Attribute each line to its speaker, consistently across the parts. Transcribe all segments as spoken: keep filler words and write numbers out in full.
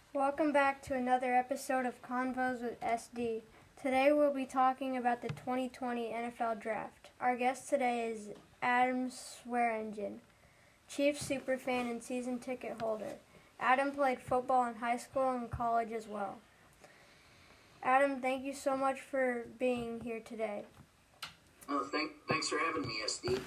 Speaker 1: Welcome back to another episode of Convos with S D. Today we'll be talking about the twenty twenty N F L Draft. Our guest today is Adam Swearingen, Chiefs superfan and season ticket holder. Adam played football in high school and college as well. Adam, thank you so much for being here today.
Speaker 2: Oh, thank, thanks for having me, S D.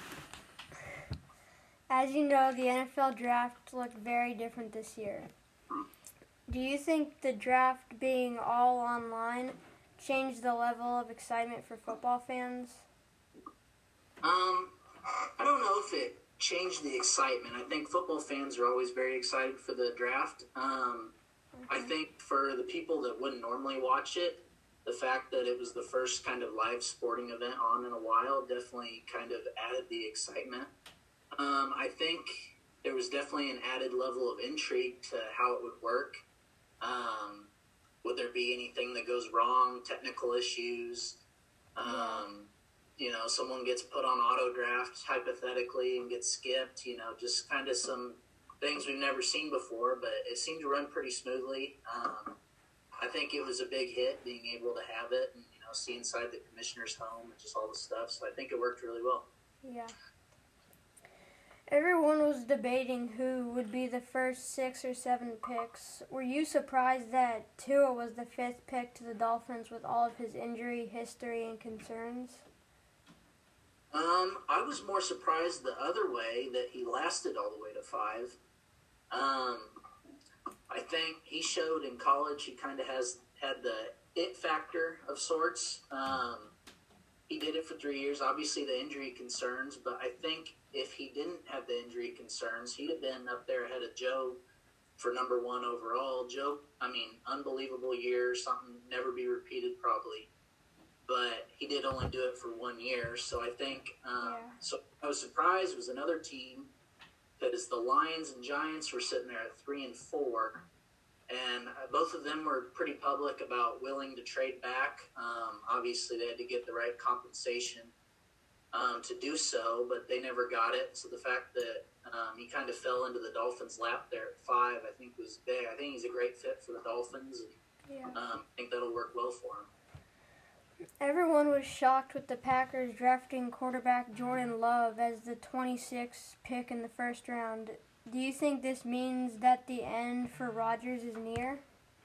Speaker 1: As you know, the N F L Draft looked very different this year. Do you think the draft being all online changed the level of excitement for football fans?
Speaker 2: Um, I don't know if it changed the excitement. I think football fans are always very excited for the draft. Um, okay. I think for the people that wouldn't normally watch it, the fact that it was the first kind of live sporting event on in a while definitely kind of added the excitement. Um, I think there was definitely an added level of intrigue to how it would work. Um, would there be anything that goes wrong, technical issues? Um, you know, someone gets put on auto draft hypothetically and gets skipped, you know, just kind of some things we've never seen before, but it seemed to run pretty smoothly. Um, I think it was a big hit being able to have it and, you know, see inside the commissioner's home and just all the stuff. So I think it worked really well.
Speaker 1: Yeah. Everyone was debating who would be the first six or seven picks. Were you surprised that Tua was the fifth pick to the Dolphins with all of his injury history and concerns?
Speaker 2: Um, I was more surprised the other way, that he lasted all the way to five. Um, I think he showed in college he kind of has had the it factor of sorts. Um, he did it for three years. Obviously the injury concerns, but I think if he didn't have the injury concerns, he'd have been up there ahead of Joe for number one overall. Joe, I mean, unbelievable year, something never be repeated probably. But he did only do it for one year. So I think, um,
Speaker 1: yeah.
Speaker 2: so I was surprised it was another team, because the Lions and Giants were sitting there at three and four. And both of them were pretty public about willing to trade back. Um, obviously, they had to get the right compensation um, to do so, but they never got it. So the fact that um, he kind of fell into the Dolphins' lap there at five, I think was big. I think he's a great fit for the Dolphins, and
Speaker 1: Yeah.
Speaker 2: um, I think that'll work well for him.
Speaker 1: Everyone was shocked with the Packers drafting quarterback Jordan Love as the twenty-sixth pick in the first round. Do you think this means that the end for Rodgers is near?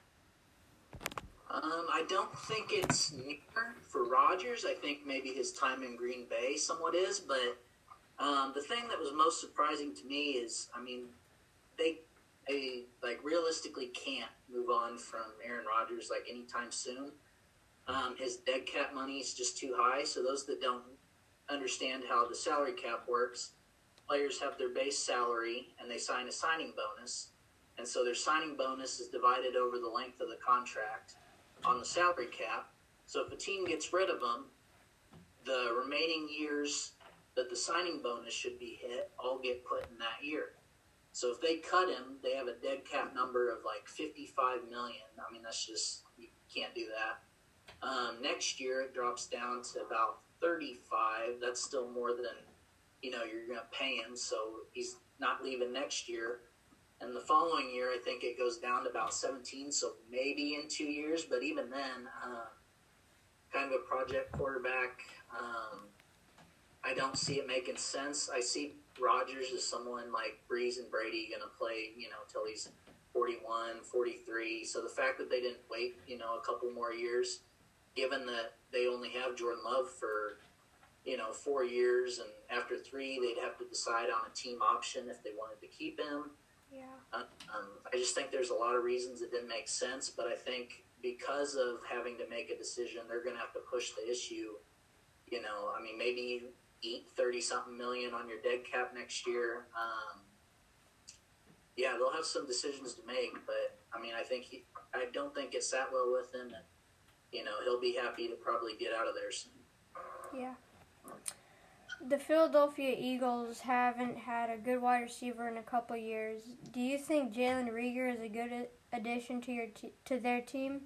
Speaker 2: Um, I don't think it's near for Rodgers. I think maybe his time in Green Bay somewhat is, but um, the thing that was most surprising to me is, I mean, they, they like realistically can't move on from Aaron Rodgers like anytime soon. Um, his dead cap money is just too high. So those that don't understand how the salary cap works, players have their base salary and they sign a signing bonus. And so their signing bonus is divided over the length of the contract on the salary cap. So if a team gets rid of them, the remaining years that the signing bonus should be hit all get put in that year. So if they cut him, they have a dead cap number of like fifty-five million dollars. I mean, that's just, you can't do that. Um, next year, it drops down to about thirty-five. That's still more than, you know, you're going to pay him. So he's not leaving next year. And the following year, I think it goes down to about seventeen. So maybe in two years. But even then, uh, kind of a project quarterback. Um, I don't see it making sense. I see Rodgers as someone like Breeze and Brady going to play, you know, till he's forty-one, forty-three. So the fact that they didn't wait, you know, a couple more years, given that they only have Jordan Love for, you know, four years, and after three, they'd have to decide on a team option if they wanted to keep him.
Speaker 1: Yeah.
Speaker 2: Uh, um, I just think there's a lot of reasons it didn't make sense, but I think because of having to make a decision, they're going to have to push the issue. You know, I mean, maybe you eat thirty-something million on your dead cap next year. Um, yeah, they'll have some decisions to make, but, I mean, I think he, I don't think it sat well with him, and, you know, he'll be happy to probably get out of there soon.
Speaker 1: Yeah. The Philadelphia Eagles haven't had a good wide receiver in a couple years. Do you think Jalen Reagor is a good addition to your t- to their team?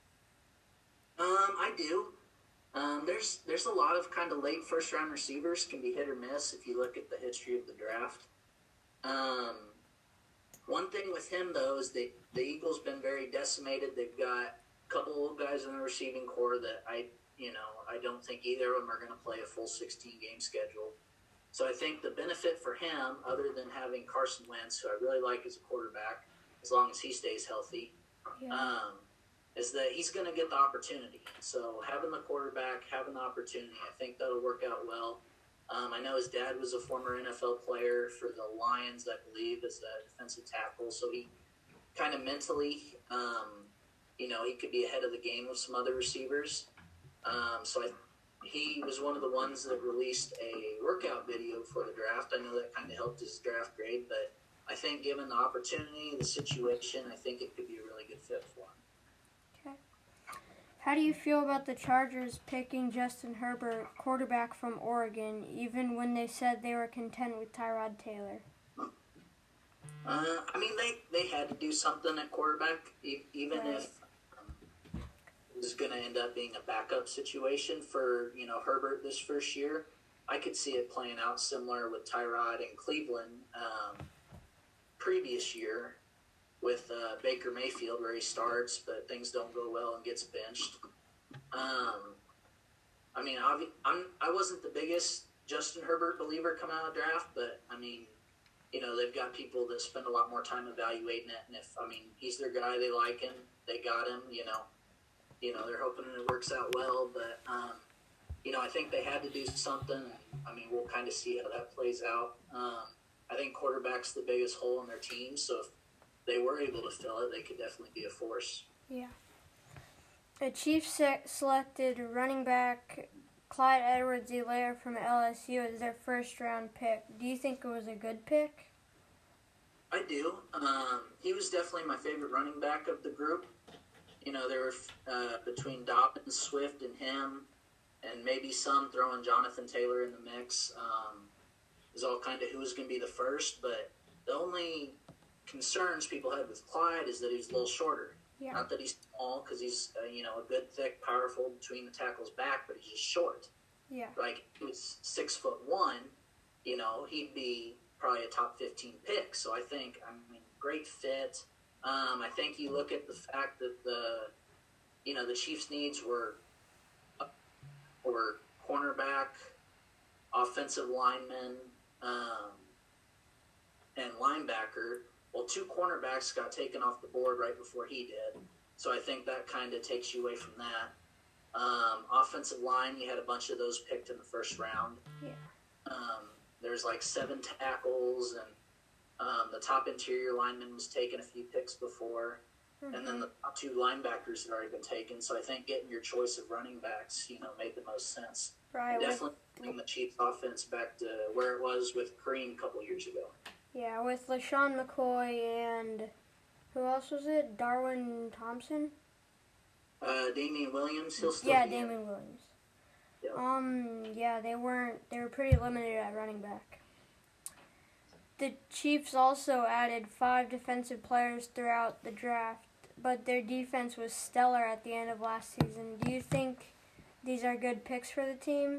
Speaker 2: Um, I do. Um, there's there's a lot of kind of late first round receivers can be hit or miss if you look at the history of the draft. Um, one thing with him, though, is that the Eagles been very decimated. They've got a couple old guys in the receiving core that I, you know, I don't think either of them are going to play a full sixteen-game schedule. So I think the benefit for him, other than having Carson Wentz, who I really like as a quarterback, as long as he stays healthy, yeah. um, is that he's going to get the opportunity. So having the quarterback, having the opportunity, I think that'll work out well. Um, I know his dad was a former N F L player for the Lions, I believe, as a defensive tackle. So he kind of mentally, um, you know, he could be ahead of the game with some other receivers. Um, so I, he was one of the ones that released a workout video for the draft. I know that kind of helped his draft grade, but I think given the opportunity, the situation, I think it could be a really good fit for him.
Speaker 1: Okay. How do you feel about the Chargers picking Justin Herbert, quarterback from Oregon, even when they said they were content with Tyrod Taylor?
Speaker 2: Uh, I mean, they, they had to do something at quarterback, e- even right. if um, it was going to end up being a backup situation for, you know, Herbert this first year. I could see it playing out similar with Tyrod in Cleveland um, previous year with uh, Baker Mayfield, where he starts, but things don't go well and gets benched. Um, I mean, I'm, I'm, I wasn't the biggest Justin Herbert believer coming out of the draft, but, I mean, you know, they've got people that spend a lot more time evaluating it, and if, I mean, he's their guy, they like him, they got him, you know, you know, they're hoping it works out well, but, um, you know, I think they had to do something, and, I mean, we'll kind of see how that plays out. Um, I think quarterback's the biggest hole in their team, so if they were able to fill it, they could definitely be a force.
Speaker 1: Yeah. The Chiefs se- selected running back Clyde Edwards-Helaire from L S U as their first-round pick. Do you think it was a good pick?
Speaker 2: I do. Um, he was definitely my favorite running back of the group. You know, there were uh, between Dobbins, Swift, and him, and maybe some throwing Jonathan Taylor in the mix. Um, is all kind of who was going to be the first, but the only concerns people had with Clyde is that he's a little shorter.
Speaker 1: Yeah.
Speaker 2: Not that he's small, because he's uh, you know a good, thick, powerful between the tackles back, but he's just short.
Speaker 1: Yeah.
Speaker 2: Like if he was six foot one, you know, he'd be probably a top fifteen pick. So I think I mean great fit. Um, I think you look at the fact that the you know the Chiefs' needs were were cornerback, offensive lineman, um, and linebacker. Well, two cornerbacks got taken off the board right before he did. So I think that kind of takes you away from that. Um, offensive line, you had a bunch of those picked in the first round.
Speaker 1: Yeah.
Speaker 2: Um, there's like seven tackles, and um, the top interior lineman was taken a few picks before. Mm-hmm. And then the top two linebackers had already been taken. So I think getting your choice of running backs, you know, made the most sense.
Speaker 1: Right.
Speaker 2: Definitely bring the Chiefs offense back to where it was with Kareem a couple years ago.
Speaker 1: Yeah, with LaShawn McCoy and who else was it? Darwin Thompson?
Speaker 2: Uh, Damian Williams. He'll still
Speaker 1: yeah,
Speaker 2: be
Speaker 1: Damian
Speaker 2: in.
Speaker 1: Williams.
Speaker 2: Yep.
Speaker 1: Um, yeah, they weren't. They were pretty limited at running back. The Chiefs also added five defensive players throughout the draft, but their defense was stellar at the end of last season. Do you think these are good picks for the team?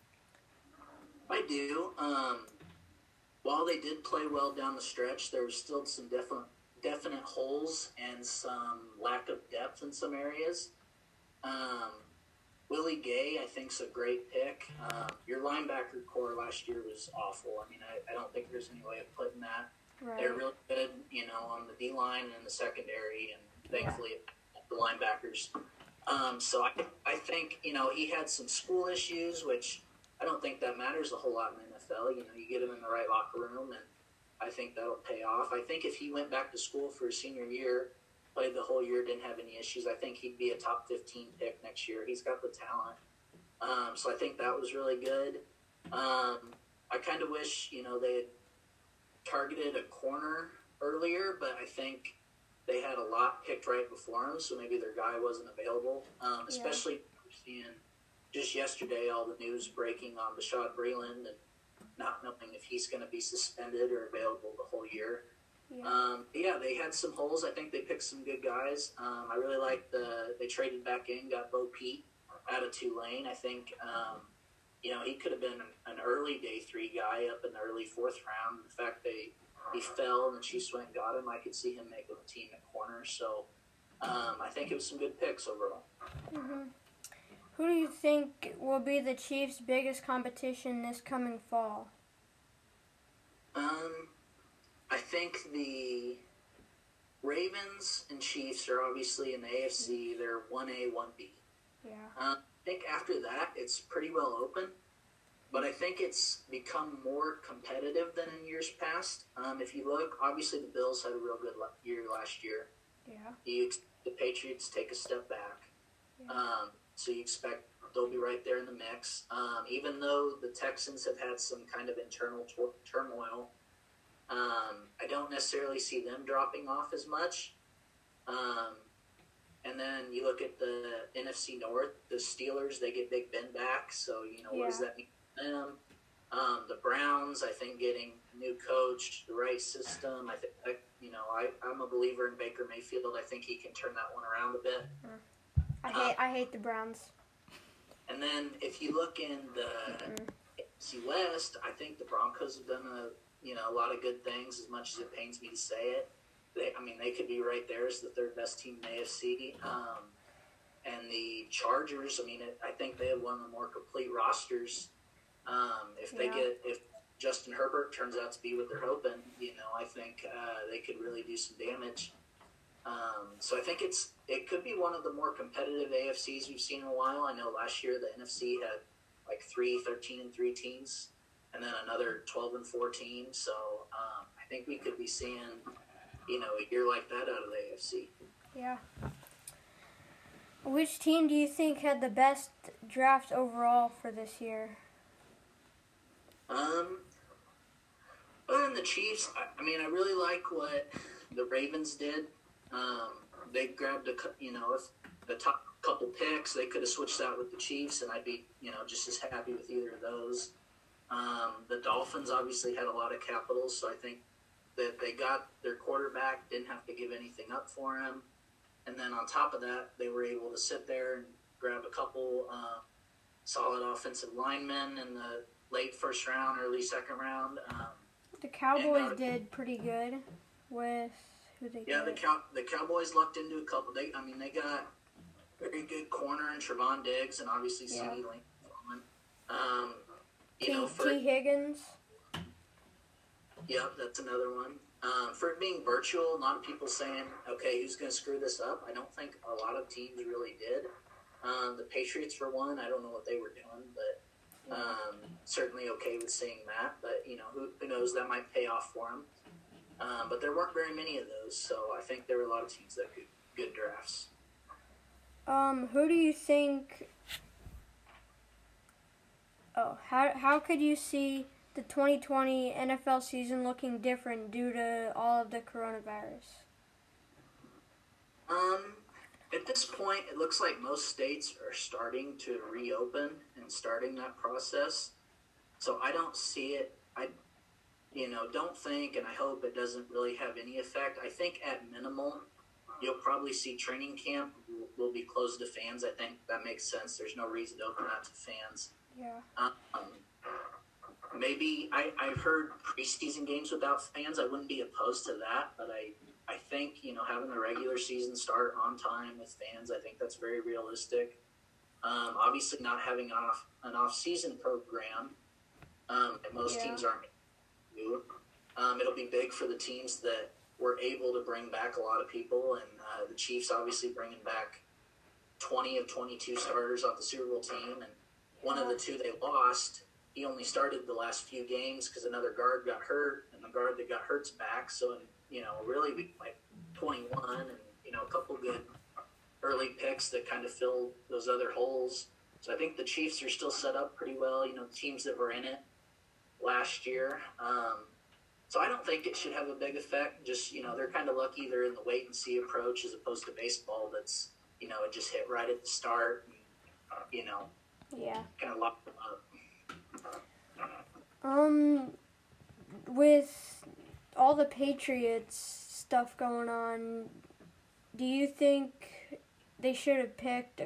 Speaker 2: I do. Um, while they did play well down the stretch, there was still some definite definite holes and some lack of depth in some areas. Um, Willie Gay, I think, is a great pick. Um, your linebacker core last year was awful. I mean, I, I don't think there's any way of putting that.
Speaker 1: Right.
Speaker 2: They're really good, you know, on the D-line and the secondary, and thankfully yeah. the linebackers. Um, so I, I think, you know, he had some school issues, which I don't think that matters a whole lot in the N F L. You know, you get him in the right locker room, and I think that'll pay off. I think if he went back to school for his senior year, played the whole year, didn't have any issues, I think he'd be a top fifteen pick next year. He's got the talent. Um, so I think that was really good. Um, I kind of wish, you know, they had targeted a corner earlier, but I think they had a lot picked right before him, so maybe their guy wasn't available. Um, especially yeah. seeing just yesterday all the news breaking on Bashaud Breeland and not knowing if he's going to be suspended or available the whole year. Yeah. Um, yeah, they had some holes. I think they picked some good guys. Um, I really like the they traded back in, got Bo Pete out of Tulane. I think um, you know he could have been an early day three guy up in the early fourth round. In fact, they he fell and the Chiefs went and got him. I could see him making the team at corner. So um, I think it was some good picks overall.
Speaker 1: Mm-hmm. Who do you think will be the Chiefs' biggest competition this coming fall?
Speaker 2: Um, I think the Ravens and Chiefs are obviously in the A F C. They're one A, one B.
Speaker 1: Yeah.
Speaker 2: Um, I think after that, it's pretty well open. But I think it's become more competitive than in years past. Um, if you look, obviously the Bills had a real good year last year.
Speaker 1: Yeah.
Speaker 2: You, the Patriots take a step back.
Speaker 1: Yeah.
Speaker 2: Um, so you expect they'll be right there in the mix. Um, even though the Texans have had some kind of internal tor- turmoil, um, I don't necessarily see them dropping off as much. Um, and then you look at the N F C North, the Steelers, they get Big Ben back. So, you know,
Speaker 1: Yeah.
Speaker 2: what does that mean for them? Um, the Browns, I think getting a new coach, the right system. I think, I, you know, I, I'm a believer in Baker Mayfield. I think he can turn that one around a bit.
Speaker 1: I hate I hate the Browns.
Speaker 2: And then if you look in the
Speaker 1: Mm-mm.
Speaker 2: A F C West, I think the Broncos have done a you know a lot of good things. As much as it pains me to say it, they I mean they could be right there as the third best team in the A F C. Um, and the Chargers, I mean it, I think they have one of the more complete rosters. Um, if they
Speaker 1: Yeah.
Speaker 2: get if Justin Herbert turns out to be what they're hoping, you know I think uh, they could really do some damage. Um, so I think it's it could be one of the more competitive A F Cs we've seen in a while. I know last year the N F C had like three thirteen and three teams, and then another twelve and four teams. So um, I think we could be seeing, you know, a year like that out of the A F C.
Speaker 1: Yeah. Which team do you think had the best draft overall for this year?
Speaker 2: Um, other than the Chiefs, I, I mean, I really like what the Ravens did. Um, they grabbed a, you know, if the top couple picks, they could have switched out with the Chiefs, and I'd be, you know, just as happy with either of those. Um, the Dolphins obviously had a lot of capital, so I think that they got their quarterback, didn't have to give anything up for him. And then on top of that, they were able to sit there and grab a couple uh, solid offensive linemen in the late first round, early second round. Um,
Speaker 1: The Cowboys
Speaker 2: got-
Speaker 1: did pretty good with who they
Speaker 2: Yeah, the
Speaker 1: get.
Speaker 2: Cow- the Cowboys lucked into a couple. They, I mean, they got very good corner in Trevon Diggs and obviously
Speaker 1: Yeah.
Speaker 2: CeeDee Lamb. Um, you
Speaker 1: T,
Speaker 2: know, for
Speaker 1: T. Higgins.
Speaker 2: yep, that's another one. Um, for it being virtual, a lot of people saying, "Okay, who's going to screw this up?" I don't think a lot of teams really did. Um, the Patriots, for one, I don't know what they were doing, but um, certainly okay with seeing that. But you know, who, who knows? That might pay off for them. Um, but there weren't very many of those, so I think there were a lot of teams that could good drafts.
Speaker 1: Um, who do you think? Oh, how how could you see the twenty twenty N F L season looking different due to all of the coronavirus?
Speaker 2: Um, at this point, it looks like most states are starting to reopen and starting that process. So I don't see it. I, you know, don't think, and I hope it doesn't really have any effect. I think at minimal, you'll probably see training camp will, will be closed to fans. I think that makes sense. There's no reason to open that to fans.
Speaker 1: Yeah.
Speaker 2: Um, maybe I, I've heard preseason games without fans. I wouldn't be opposed to that, but I, I think, you know, having the regular season start on time with fans, I think that's very realistic. Um, obviously not having an off, an off-season program um, that most
Speaker 1: Yeah.
Speaker 2: teams aren't do. Um, it'll be big for the teams that were able to bring back a lot of people, and uh, the Chiefs obviously bringing back twenty of twenty-two starters off the Super Bowl team, and one of the two they lost, he only started the last few games because another guard got hurt, and the guard that got hurt's back. So, you know, really, we like twenty-one, and you know, a couple good early picks that kind of filled those other holes. So I think the Chiefs are still set up pretty well. You know, the teams that were in it last year. Um, so I don't think it should have a big effect. Just, you know, they're kind of lucky they're in the wait and see approach as opposed to baseball that's, you know, it just hit right at the start and, uh, you know,
Speaker 1: Yeah.
Speaker 2: kind of locked them up.
Speaker 1: Um, with all the Patriots stuff going on, do you think they should have picked a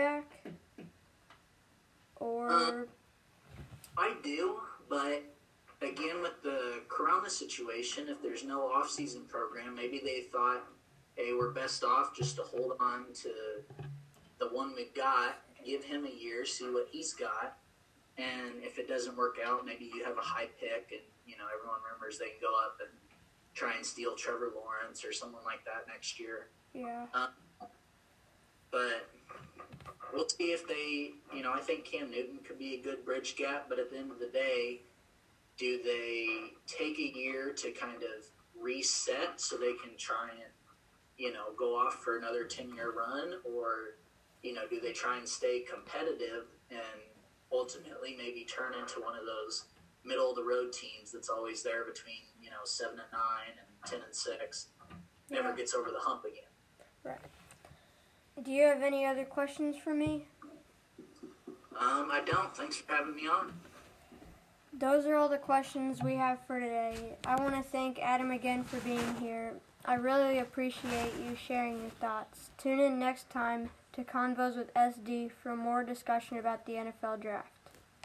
Speaker 1: quarterback? Or
Speaker 2: Um, I do, but again, with the Corona situation, if there's no off-season program, maybe they thought, hey, we're best off just to hold on to the one we've got, give him a year, see what he's got, and if it doesn't work out, maybe you have a high pick, and you know everyone remembers they can go up and try and steal Trevor Lawrence or someone like that next year.
Speaker 1: Yeah.
Speaker 2: Um, but we'll see if they, you know, I think Cam Newton could be a good bridge gap, but at the end of the day, do they take a year to kind of reset so they can try and, you know, go off for another ten-year run, or, you know, do they try and stay competitive and ultimately maybe turn into one of those middle-of-the-road teams that's always there between, you know, seven and nine and ten and six, never
Speaker 1: Yeah.
Speaker 2: gets over the hump again.
Speaker 1: Right. Do you have any other questions for me?
Speaker 2: Um, I don't. Thanks for having me on.
Speaker 1: Those are all the questions we have for today. I want to thank Adam again for being here. I really appreciate you sharing your thoughts. Tune in next time to Convos with S D for more discussion about the N F L Draft.